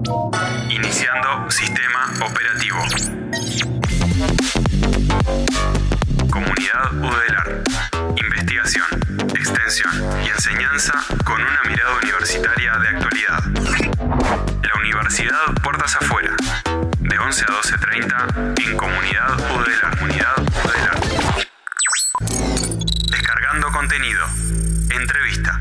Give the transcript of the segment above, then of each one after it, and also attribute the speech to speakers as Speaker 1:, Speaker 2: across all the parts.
Speaker 1: Iniciando sistema operativo. Comunidad UDELAR. Investigación, extensión y enseñanza con una mirada universitaria de actualidad. La Universidad Puertas Afuera. De 11 a 12:30 en Comunidad UDELAR. Descargando contenido. Entrevista.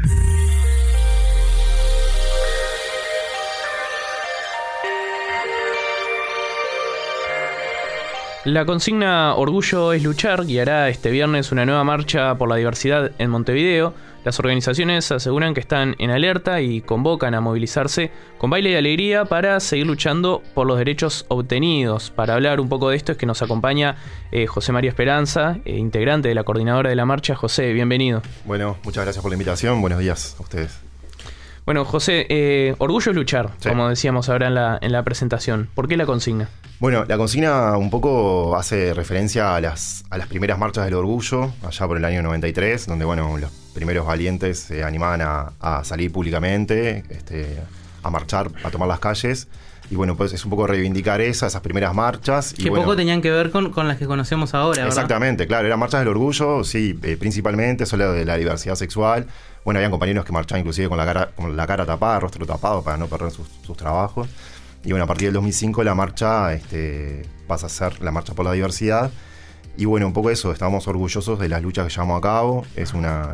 Speaker 2: La consigna Orgullo es luchar guiará este viernes una nueva marcha por la diversidad en Montevideo. Las organizaciones aseguran que están en alerta y convocan a movilizarse con baile y alegría para seguir luchando por los derechos obtenidos. Para hablar un poco de esto es que nos acompaña José María Esperanza, integrante de la coordinadora de la marcha. José, bienvenido.
Speaker 3: Bueno, muchas gracias por la invitación. Buenos días a ustedes.
Speaker 2: Bueno, José, orgullo es luchar,
Speaker 3: sí,
Speaker 2: como decíamos ahora en la presentación. ¿Por qué la consigna?
Speaker 3: Bueno, la consigna un poco hace referencia a las primeras marchas del orgullo, allá por el año 93, donde bueno, los primeros valientes se animaban a salir públicamente, a marchar, a tomar las calles. Y bueno, pues es un poco reivindicar esas primeras marchas.
Speaker 4: Que
Speaker 3: bueno,
Speaker 4: poco tenían que ver con las que conocemos ahora, ¿verdad?
Speaker 3: Exactamente, claro, eran marchas del orgullo, sí, principalmente, solo de la diversidad sexual. Bueno, habían compañeros que marchaban inclusive con la cara tapada, rostro tapado, para no perder sus trabajos. Y bueno, a partir del 2005 la marcha pasa a ser la marcha por la diversidad. Y bueno, un poco eso, estamos orgullosos de las luchas que llevamos a cabo. Es una,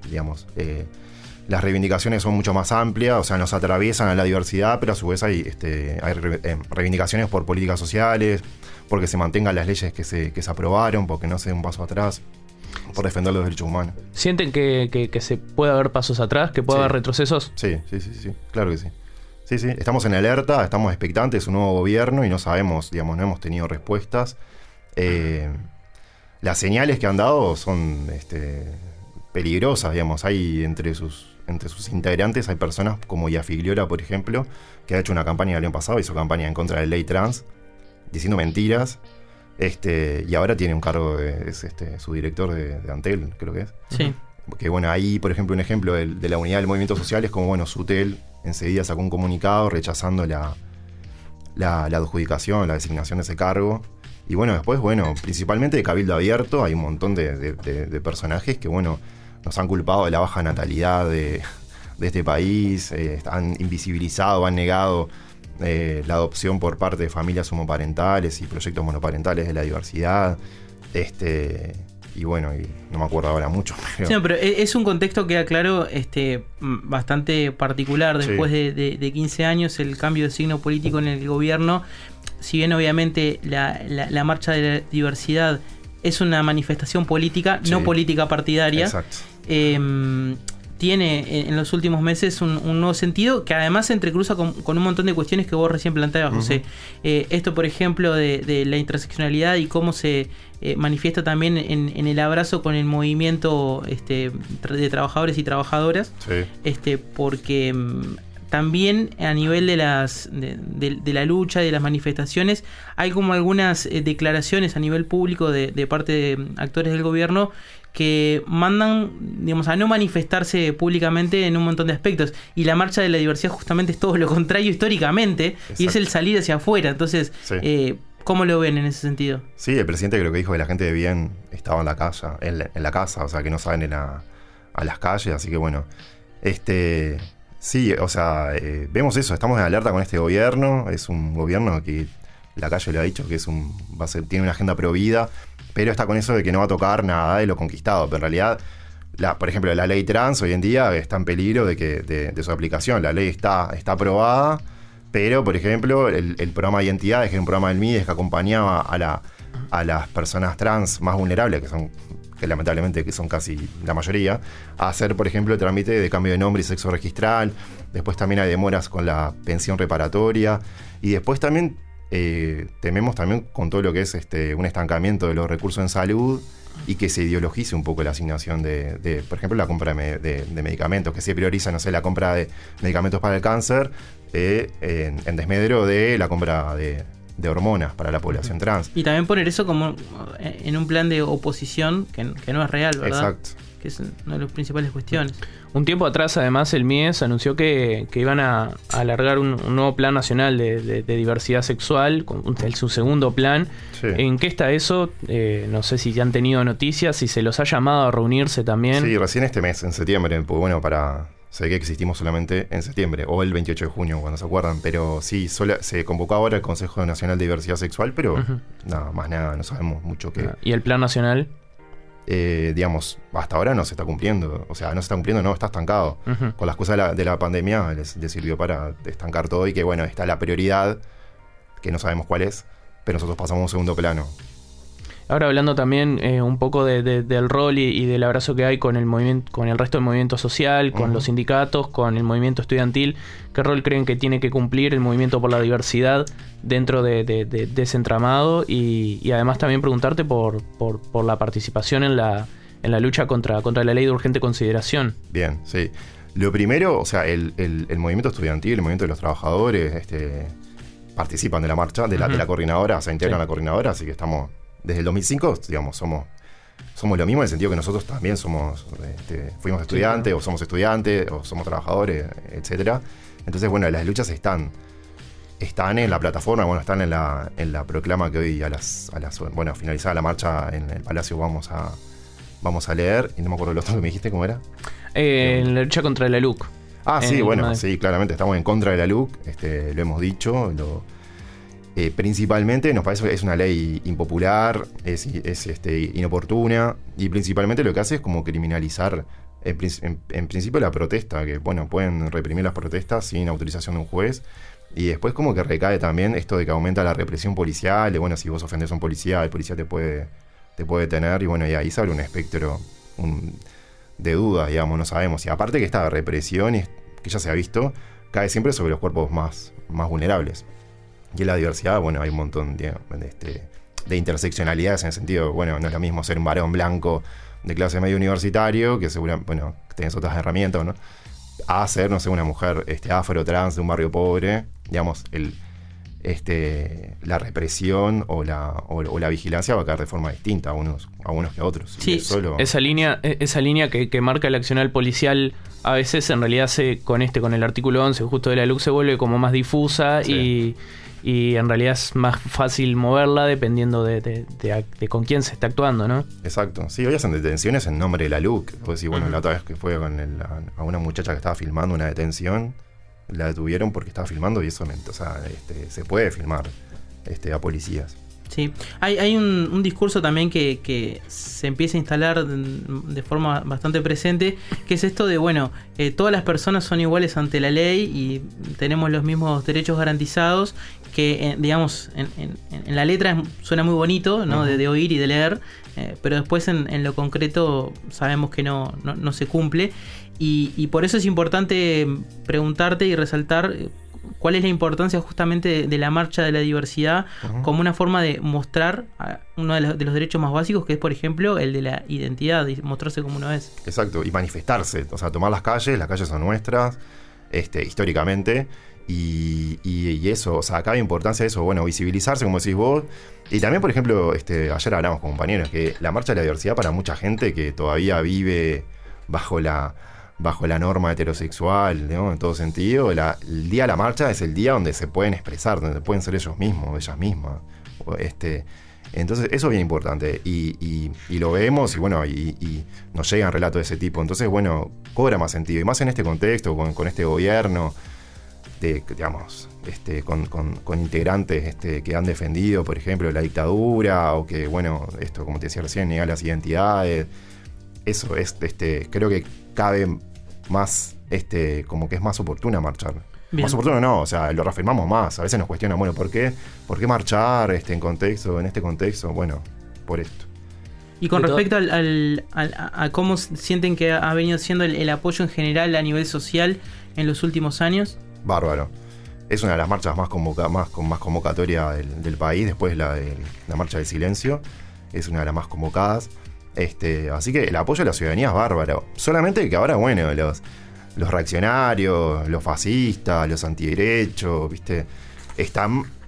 Speaker 3: las reivindicaciones son mucho más amplias, o sea, nos atraviesan a la diversidad, pero a su vez hay reivindicaciones por políticas sociales, porque se mantengan las leyes que se aprobaron, porque no se dé un paso atrás, por defender los derechos humanos.
Speaker 2: ¿Sienten que se puede haber pasos atrás, que puede haber retrocesos?
Speaker 3: Sí, claro que sí. Sí, estamos en alerta, estamos expectantes, un nuevo gobierno y no sabemos, no hemos tenido respuestas. Las señales que han dado son peligrosas, hay entre sus integrantes hay personas como Iafigliola, por ejemplo, que ha hecho una campaña el año pasado, hizo campaña en contra de la ley trans, diciendo mentiras, y ahora tiene un cargo, es su director de Antel, creo que es.
Speaker 4: Sí.
Speaker 3: Porque bueno, ahí, por ejemplo, un ejemplo de la unidad del movimiento social es como, bueno, Sutel enseguida sacó un comunicado rechazando la adjudicación, la designación de ese cargo. Y bueno, después, principalmente de Cabildo Abierto, hay un montón de personajes que, nos han culpado de la baja natalidad de este país, han invisibilizado, han negado la adopción por parte de familias homoparentales y proyectos monoparentales de la diversidad. Y no me acuerdo ahora mucho.
Speaker 4: Sí, pero es un contexto que, claro, bastante particular. Después de 15 años, el cambio de signo político en el gobierno, si bien obviamente la marcha de la diversidad es una manifestación política, no política partidaria.
Speaker 3: Exacto.
Speaker 4: Tiene en los últimos meses un nuevo sentido que además se entrecruza con un montón de cuestiones que vos recién planteabas, José. Esto, por ejemplo, de la interseccionalidad y cómo se manifiesta también en el abrazo con el movimiento de trabajadores y trabajadoras. Sí. Porque también a nivel de la lucha, de las manifestaciones, hay como algunas declaraciones a nivel público de parte de actores del gobierno que mandan, a no manifestarse públicamente en un montón de aspectos. Y la marcha de la diversidad justamente es todo lo contrario históricamente. Exacto. Y es el salir hacia afuera. Entonces, sí. ¿Cómo lo ven en ese sentido?
Speaker 3: Sí, el presidente creo que dijo que la gente de bien estaba en la casa, o sea, que no salen ir a las calles, así que bueno, sí, o sea, vemos eso, estamos en alerta con este gobierno, es un gobierno que la calle lo ha dicho, que tiene una agenda pro vida, pero está con eso de que no va a tocar nada de lo conquistado, pero en realidad, por ejemplo, la ley trans hoy en día está en peligro de su aplicación, la ley está aprobada, pero, por ejemplo, el programa de identidades, que es un programa del MIDES que acompañaba a las personas trans más vulnerables, que lamentablemente son casi la mayoría, a hacer, por ejemplo, el trámite de cambio de nombre y sexo registral. Después también hay demoras con la pensión reparatoria. Y después también tememos también con todo lo que es un estancamiento de los recursos en salud y que se ideologice un poco la asignación de por ejemplo, la compra de medicamentos, que se prioriza, la compra de medicamentos para el cáncer en desmedro de la compra de de hormonas para la población trans.
Speaker 4: Y también poner eso como en un plan de oposición que no es real, ¿verdad?
Speaker 3: Exacto.
Speaker 4: Que es una de las principales cuestiones.
Speaker 2: Un tiempo atrás, además, el MIES anunció que iban a alargar un nuevo plan nacional de diversidad sexual, su segundo plan.
Speaker 3: Sí.
Speaker 2: ¿En qué está eso? No sé si ya han tenido noticias, si se los ha llamado a reunirse también.
Speaker 3: Sí, recién este mes, en septiembre, pues bueno, sé que existimos solamente en septiembre, o el 28 de junio, cuando se acuerdan, pero sí, se convocó ahora el Consejo Nacional de Diversidad Sexual, pero nada, no sabemos mucho qué.
Speaker 2: ¿Y el plan nacional?
Speaker 3: Digamos, hasta ahora no se está cumpliendo. O sea, no se está cumpliendo, no, está estancado. Con la excusa de la pandemia les sirvió para estancar todo y que, bueno, está la prioridad, que no sabemos cuál es, pero nosotros pasamos a un segundo plano.
Speaker 2: Ahora hablando también un poco del rol y del abrazo que hay con el movimiento, con el resto del movimiento social, con los sindicatos, con el movimiento estudiantil, ¿qué rol creen que tiene que cumplir el movimiento por la diversidad dentro de ese entramado? Y además también preguntarte por la participación en la lucha contra la ley de urgente consideración.
Speaker 3: Bien, sí. Lo primero, o sea, el movimiento estudiantil, el movimiento de los trabajadores, participan de la marcha, de la coordinadora, se integran a la coordinadora, así que estamos... Desde el 2005, digamos, somos lo mismo en el sentido que nosotros también fuimos estudiantes, o somos estudiantes, o somos trabajadores, etcétera. Entonces, bueno, las luchas están en la plataforma, bueno, están en la proclama que hoy bueno, finalizada la marcha en el Palacio vamos a leer, y no me acuerdo lo otro que me dijiste, ¿cómo era?
Speaker 2: En la lucha contra la LUC.
Speaker 3: Sí, bueno, sí, claramente, estamos en contra de la LUC, lo hemos dicho, principalmente nos parece que es una ley impopular, es inoportuna, y principalmente lo que hace es como criminalizar en principio la protesta, que bueno, pueden reprimir las protestas sin autorización de un juez, y después como que recae también esto de que aumenta la represión policial, de bueno, si vos ofendés a un policía, el policía te puede detener, y bueno, y ahí se abre un espectro de dudas, digamos, no sabemos, y aparte que esta represión, que ya se ha visto, cae siempre sobre los cuerpos más vulnerables. Y en la diversidad, bueno, hay un montón de interseccionalidades en el sentido, bueno, no es lo mismo ser un varón blanco de clase medio universitario, que seguramente, bueno, tenés otras herramientas, ¿no? A ser, no sé, una mujer afro trans de un barrio pobre, digamos, la represión o la vigilancia va a caer de forma distinta a unos que a otros.
Speaker 2: Sí, esa línea que marca el accionar policial a veces en realidad con el artículo 11 justo de la LUC se vuelve como más difusa, sí. Y en realidad es más fácil moverla dependiendo de con quién se está actuando, ¿no?
Speaker 3: Exacto. Sí, hoy hacen detenciones en nombre de la LUC. Vos decís, bueno, la otra vez que fue a una muchacha que estaba filmando una detención, la detuvieron porque estaba filmando y eso, o sea, se puede filmar a policías.
Speaker 4: Sí, hay un discurso también que se empieza a instalar de forma bastante presente, que es esto de, bueno, todas las personas son iguales ante la ley y tenemos los mismos derechos garantizados, que digamos, en la letra suena muy bonito, ¿no? De oír y de leer, pero después en lo concreto sabemos que no se cumple, y por eso es importante preguntarte y resaltar cuál es la importancia justamente de la marcha de la diversidad como una forma de mostrar uno de los derechos más básicos, que es, por ejemplo, el de la identidad, y mostrarse como uno es.
Speaker 3: Exacto, y manifestarse, o sea, tomar las calles son nuestras, históricamente, y eso, o sea, acá hay importancia de eso, bueno, visibilizarse, como decís vos, y también, por ejemplo, ayer hablamos con compañeros, que la marcha de la diversidad para mucha gente que todavía vive bajo la norma heterosexual, ¿no? En todo sentido, el día de la marcha es el día donde se pueden expresar, donde pueden ser ellos mismos, ellas mismas. Entonces, eso es bien importante. Y lo vemos, y bueno, y nos llegan relatos de ese tipo. Entonces, bueno, cobra más sentido. Y más en este contexto, con este gobierno, digamos, con integrantes que han defendido, por ejemplo, la dictadura, o que, bueno, esto, como te decía recién, negar las identidades. Eso es, creo que cabe más, como que es más oportuna marchar. Bien. Más oportuno no, o sea, lo reafirmamos más. A veces nos cuestionan, bueno, ¿por qué marchar en este contexto? Bueno, por esto.
Speaker 4: Y con respecto a cómo sienten que ha venido siendo el apoyo en general a nivel social en los últimos años.
Speaker 3: Bárbaro. Es una de las marchas más convocatoria del país, después la marcha del silencio. Es una de las más convocadas. Así que el apoyo a la ciudadanía es bárbaro. Solamente que ahora, bueno, los reaccionarios, los fascistas, los antiderechos, ¿viste? Están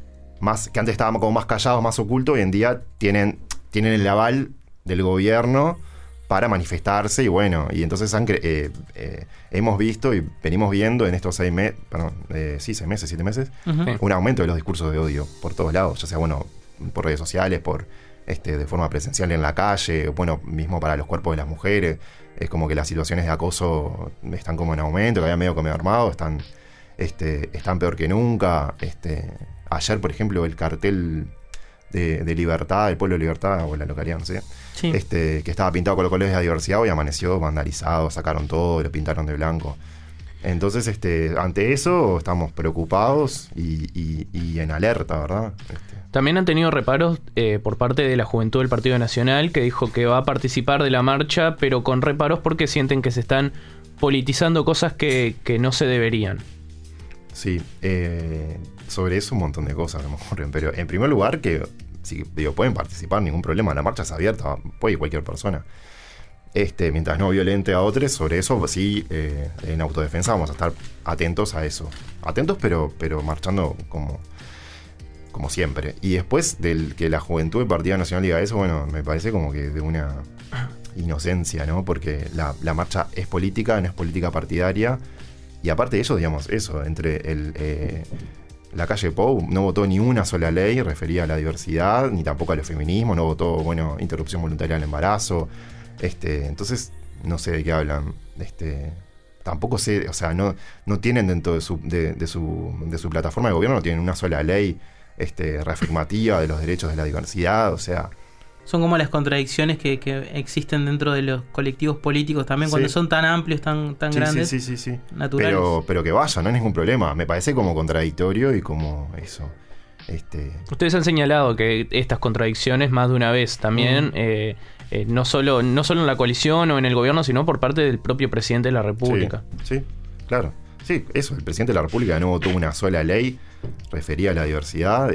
Speaker 3: más que antes estaban como más callados, más ocultos, hoy en día tienen el aval del gobierno para manifestarse, y bueno, y entonces hemos visto y venimos viendo en estos 6 meses, 7 meses, un aumento de los discursos de odio por todos lados, ya sea, bueno, por redes sociales, por de forma presencial en la calle, bueno, mismo para los cuerpos de las mujeres. Es como que las situaciones de acoso están como en aumento, que había medio como armado, están peor que nunca. Ayer, por ejemplo, el cartel de Libertad, del Pueblo de Libertad, o la localidad, no sé,
Speaker 4: sí.
Speaker 3: Que estaba pintado con los colores de la diversidad, hoy amaneció vandalizado, sacaron todo, lo pintaron de blanco. Entonces, ante eso estamos preocupados y en alerta, ¿verdad?
Speaker 2: También han tenido reparos por parte de la Juventud del Partido Nacional, que dijo que va a participar de la marcha, pero con reparos porque sienten que se están politizando cosas que no se deberían.
Speaker 3: Sí, sobre eso un montón de cosas a lo mejor, pero en primer lugar que sí, pueden participar, ningún problema, la marcha es abierta, puede ir cualquier persona. Mientras no violente a otros, sobre eso sí, en autodefensa vamos a estar atentos a eso. Atentos, pero marchando como siempre. Y después del que la Juventud del Partido Nacional diga eso, bueno, me parece como que de una inocencia, ¿no? Porque la marcha es política, no es política partidaria. Y aparte de eso, digamos, entre la calle Pou no votó ni una sola ley referida a la diversidad, ni tampoco a los feminismos, no votó, bueno, interrupción voluntaria del embarazo. Entonces, no sé de qué hablan. Tampoco sé, o sea, no tienen dentro de su plataforma de gobierno, no tienen una sola ley reafirmativa de los derechos de la diversidad, o sea.
Speaker 4: Son como las contradicciones que existen dentro de los colectivos políticos también, cuando son tan amplios, tan grandes.
Speaker 3: Sí.
Speaker 4: Naturales.
Speaker 3: Pero que vaya, no hay ningún problema. Me parece como contradictorio y como eso.
Speaker 2: Ustedes han señalado que estas contradicciones más de una vez también, no solo en la coalición o en el gobierno, sino por parte del propio presidente de la República.
Speaker 3: Sí, claro. Sí, eso, el presidente de la República no votó una sola ley referida a la diversidad.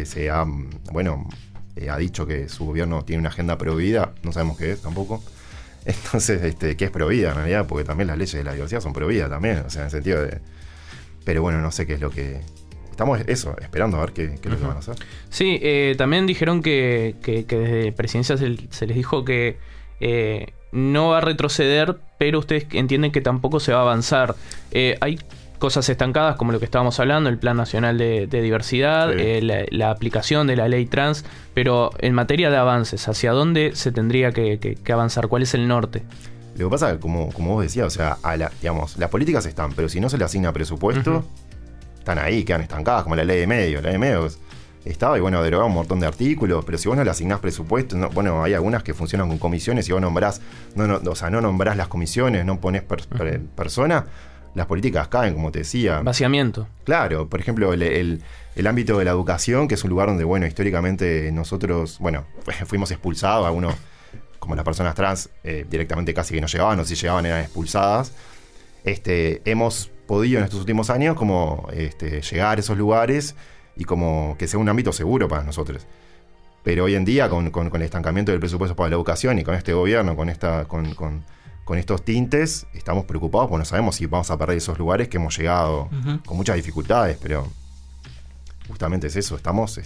Speaker 3: Ha dicho que su gobierno tiene una agenda provida, no sabemos qué es tampoco. Entonces, ¿qué es provida en realidad? Porque también las leyes de la diversidad son provida también, o sea, en el sentido de. Pero bueno, no sé qué es lo que. Estamos esperando a ver qué es lo que van a hacer.
Speaker 2: Sí, también dijeron que desde presidencia se les dijo que no va a retroceder, pero ustedes entienden que tampoco se va a avanzar. Hay cosas estancadas como lo que estábamos hablando, el Plan Nacional de Diversidad, sí. La aplicación de la ley trans, pero en materia de avances, ¿hacia dónde se tendría que avanzar? ¿Cuál es el norte?
Speaker 3: Lo que pasa es que, como vos decías, o sea, las políticas están, pero si no se le asigna presupuesto, están ahí, quedan estancadas, como la ley de medios. La ley de medios estaba y bueno, derogaba un montón de artículos, pero si vos no le asignás presupuesto, hay algunas que funcionan con comisiones y vos nombrás, no nombrás las comisiones, no ponés personas, las políticas caen, como te decía.
Speaker 2: Vaciamiento.
Speaker 3: Claro, por ejemplo, el ámbito de la educación, que es un lugar donde, bueno, históricamente nosotros, fuimos expulsados, algunos, como las personas trans, directamente casi que no llegaban, o si llegaban eran expulsadas. Hemos podido en estos últimos años como llegar a esos lugares y como que sea un ámbito seguro para nosotros. Pero hoy en día, con el estancamiento del presupuesto para la educación y con este gobierno, con estos tintes, estamos preocupados porque no sabemos si vamos a perder esos lugares que hemos llegado con muchas dificultades, pero justamente es eso, estamos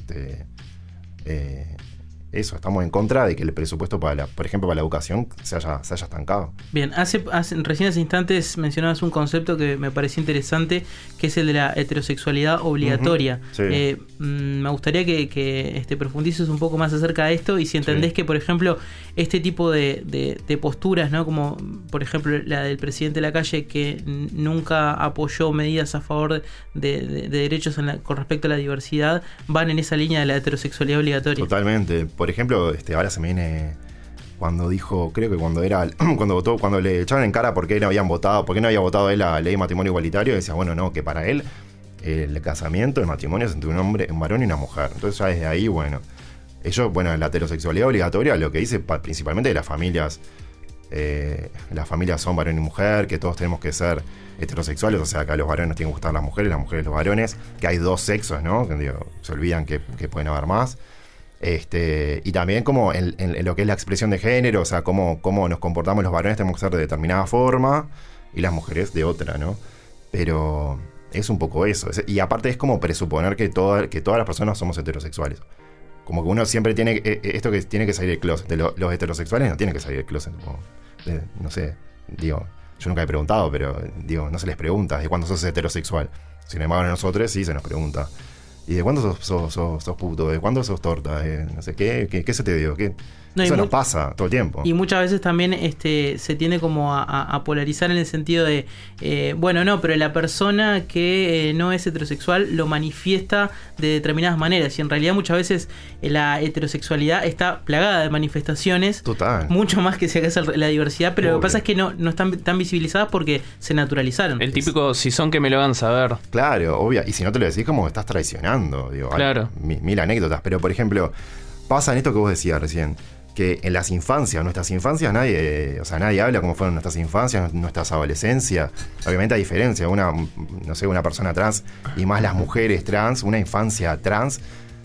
Speaker 3: estamos en contra de que el presupuesto por ejemplo para la educación se haya estancado.
Speaker 4: Bien, recién hace instantes mencionabas un concepto que me pareció interesante, que es el de la heterosexualidad obligatoria. Sí. Me gustaría que profundices un poco más acerca de esto y si entendés que, por ejemplo, este tipo de posturas, ¿no? Como por ejemplo la del presidente Lacalle, que nunca apoyó medidas a favor de derechos con respecto a la diversidad, van en esa línea de la heterosexualidad obligatoria.
Speaker 3: Totalmente. Por ejemplo, ahora se me viene cuando dijo, creo que cuando le echaron en cara por qué no había votado él la ley de matrimonio igualitario, decía, bueno, no, que para él el casamiento, el matrimonio es entre un varón y una mujer. Entonces ya desde ahí, la heterosexualidad obligatoria lo que dice principalmente de las familias son varón y mujer, que todos tenemos que ser heterosexuales, o sea, que a los varones tienen que gustar las mujeres los varones, que hay dos sexos, ¿no? Que se olvidan que pueden haber más. Y también como en lo que es la expresión de género, o sea, cómo nos comportamos los varones tenemos que ser de determinada forma y las mujeres de otra, ¿no? Pero Es un poco eso. Y aparte es como presuponer que todas las personas somos heterosexuales. Como que uno siempre tiene esto que tiene que salir del closet. Los heterosexuales no tienen que salir del closet. No sé, digo, yo nunca he preguntado, pero digo, no se les pregunta ¿de cuándo sos heterosexual? Sin embargo, a nosotros sí se nos pregunta. ¿Y de cuándo sos puto? ¿De cuándo sos torta? No sé, ¿qué se te dio? Eso nos pasa todo el tiempo.
Speaker 4: Y muchas veces también se tiende como a polarizar en el sentido de, bueno, no, pero la persona que no es heterosexual lo manifiesta de determinadas maneras. Y en realidad muchas veces la heterosexualidad está plagada de manifestaciones.
Speaker 3: Total.
Speaker 4: Mucho más que si acaso la diversidad, pero
Speaker 3: Obvio.
Speaker 4: Lo que pasa es que no están tan visibilizadas porque se naturalizaron.
Speaker 2: El típico, si son que me lo hagan saber.
Speaker 3: Claro, obvio. Y si no te lo decís, como que estás traicionando. Digo,
Speaker 2: Claro.
Speaker 3: Mil anécdotas. Pero, por ejemplo, pasa en esto que vos decías recién. Que en nuestras infancias, nadie habla cómo fueron nuestras infancias, nuestras adolescencias. Obviamente hay diferencia. Una persona trans y más las mujeres trans, una infancia trans,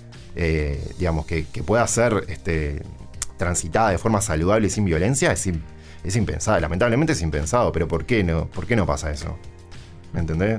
Speaker 3: digamos, que pueda ser transitada de forma saludable y sin violencia, es impensable. Lamentablemente es impensado, pero ¿por qué no pasa eso? ¿Me entendés?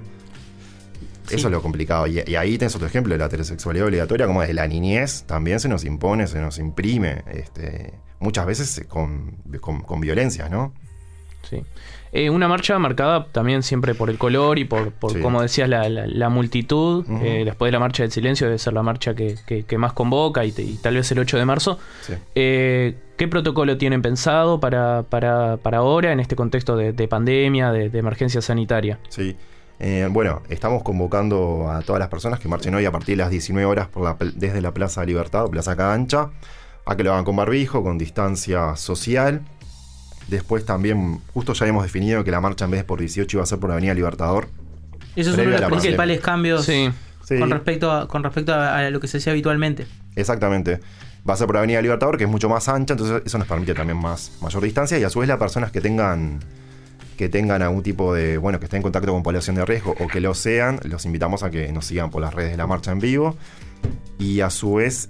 Speaker 4: Sí.
Speaker 3: Eso es lo complicado. Y ahí tenés otro ejemplo de la heterosexualidad obligatoria, como desde la niñez también se nos impone, se nos imprime, muchas veces con violencias, ¿no?
Speaker 2: Sí. Una marcha marcada también siempre por el color y por
Speaker 3: Sí.
Speaker 2: como decías, la multitud.
Speaker 3: Ujú.
Speaker 2: Después de la marcha del silencio debe ser la marcha que más convoca y tal vez el 8 de marzo.
Speaker 3: Sí.
Speaker 2: ¿Qué protocolo tienen pensado para ahora en este contexto de pandemia, de emergencia sanitaria?
Speaker 3: Sí. Bueno, estamos convocando a todas las personas que marchen hoy a partir de las 19 horas desde la Plaza Libertad o Plaza Cagancha, a que lo hagan con barbijo, con distancia social. Después también, justo ya hemos definido que la marcha en vez de por 18 iba a ser por Avenida Libertador.
Speaker 4: Eso es uno
Speaker 3: previo
Speaker 4: de
Speaker 3: a
Speaker 4: los
Speaker 3: la
Speaker 4: principales cambios
Speaker 2: Sí.
Speaker 3: Sí.
Speaker 4: con respecto a lo que se hacía habitualmente.
Speaker 3: Exactamente. Va a ser por Avenida Libertador, que es mucho más ancha, entonces eso nos permite también mayor distancia, y a su vez las personas que tengan algún tipo de, que estén en contacto con población de riesgo o que lo sean, los invitamos a que nos sigan por las redes de la marcha en vivo. Y a su vez,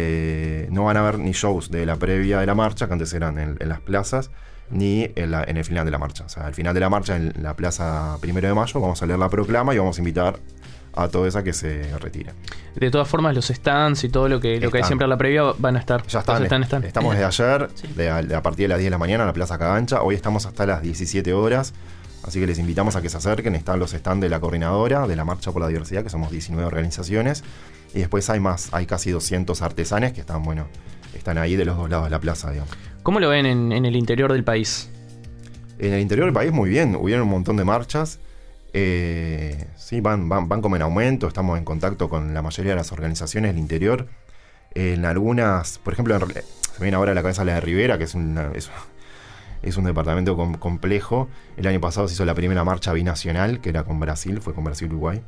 Speaker 3: no van a haber ni shows de la previa de la marcha, que antes eran en las plazas, ni en el final de la marcha. O sea, al final de la marcha, en la Plaza 1 de Mayo, vamos a leer la proclama y vamos a invitar a toda esa que se retire.
Speaker 2: De todas formas, los stands y todo lo que hay siempre a la previa van a estar.
Speaker 3: Ya están. Estamos desde ayer,
Speaker 4: Sí.
Speaker 3: a partir de las 10 de la mañana en la Plaza Cagancha. Hoy estamos hasta las 17 horas. Así que les invitamos a que se acerquen. Están los stands de la coordinadora de la Marcha por la Diversidad, que somos 19 organizaciones. Y después hay casi 200 artesanes que están ahí de los dos lados de la plaza, digamos.
Speaker 2: ¿Cómo lo ven en el interior del país?
Speaker 3: En el interior del país muy bien, hubieron un montón de marchas. Sí, van como en aumento. Estamos en contacto con la mayoría de las organizaciones del interior. En algunas, por ejemplo, se me viene ahora a la cabeza la de Rivera, que es un departamento complejo. El año pasado se hizo la primera marcha binacional, que era con Brasil, fue con Brasil-Uruguay.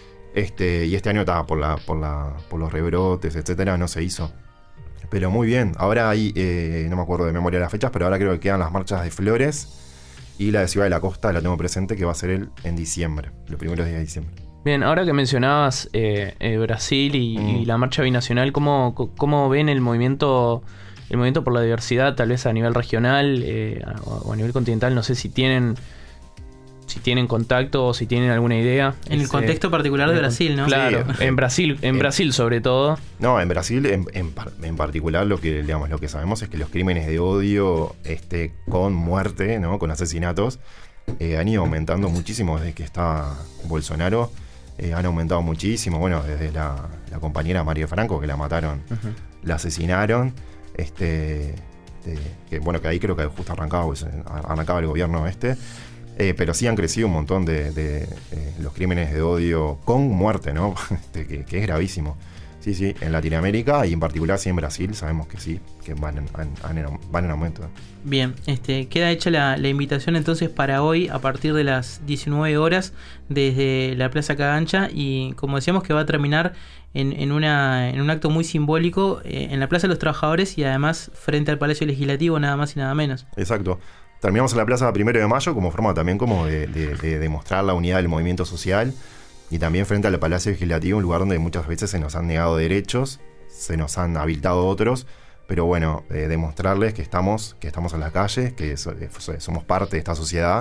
Speaker 3: Y este año estaba por los rebrotes, etcétera, no se hizo. Pero muy bien. Ahora hay, no me acuerdo de memoria las fechas, pero ahora creo que quedan las marchas de Flores y la de Ciudad de la Costa, la tengo presente, que va a ser en diciembre, los primeros días de diciembre.
Speaker 2: Bien, ahora que mencionabas Brasil y la marcha binacional, ¿cómo ven el movimiento por la diversidad, tal vez a nivel regional o a nivel continental? No sé si tienen contacto o si tienen alguna idea.
Speaker 4: En el contexto particular de Brasil, ¿no?
Speaker 2: Claro,
Speaker 3: Sí,
Speaker 2: en Brasil sobre todo.
Speaker 3: No, en Brasil en particular lo que sabemos es que los crímenes de odio con muerte, ¿no? Con asesinatos, han ido aumentando muchísimo desde que está Bolsonaro. Han aumentado muchísimo, desde la compañera María Franco, que la mataron, la asesinaron, que ahí creo que justo arrancaba el gobierno pero sí han crecido un montón de los crímenes de odio con muerte, ¿no? que es gravísimo. Sí, en Latinoamérica y en particular sí en Brasil sabemos que sí, que van en aumento.
Speaker 4: Bien, queda hecha la invitación entonces para hoy a partir de las 19 horas desde la Plaza Cagancha, y como decíamos que va a terminar en un acto muy simbólico en la Plaza de los Trabajadores y además frente al Palacio Legislativo, nada más y nada menos.
Speaker 3: Exacto. Terminamos en la Plaza 1 de Mayo como forma también como de demostrar la unidad del movimiento social, y también frente al Palacio Legislativo, un lugar donde muchas veces se nos han negado derechos, se nos han habilitado otros, pero demostrarles que estamos en las calles, que somos parte de esta sociedad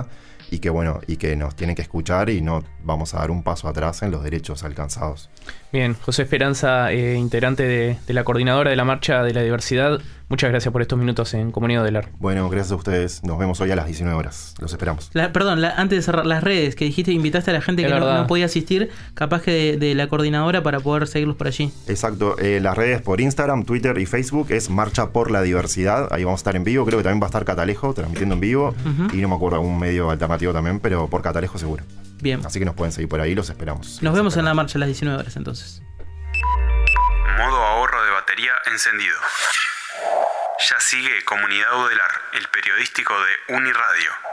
Speaker 3: y que bueno, y que nos tienen que escuchar y no vamos a dar un paso atrás en los derechos alcanzados.
Speaker 2: Bien, José Esperanza, integrante de la coordinadora de la Marcha de la Diversidad, muchas gracias por estos minutos en Comunidad Odelar.
Speaker 3: Bueno, gracias a ustedes. Nos vemos hoy a las 19 horas. Los esperamos.
Speaker 4: Antes de cerrar, las redes que dijiste, invitaste a la gente que no podía asistir, capaz que de la coordinadora, para poder seguirlos por allí.
Speaker 3: Exacto. Las redes por Instagram, Twitter y Facebook es Marcha por la Diversidad. Ahí vamos a estar en vivo. Creo que también va a estar Catalejo transmitiendo en vivo. Y no me acuerdo, algún medio alternativo también, pero por Catalejo seguro.
Speaker 4: Bien.
Speaker 3: Así que nos pueden seguir por ahí, los esperamos.
Speaker 4: Nos vemos en la marcha a las 19 horas entonces.
Speaker 1: Modo ahorro de batería encendido. Ya sigue Comunidad Odelar, el periodístico de Uniradio.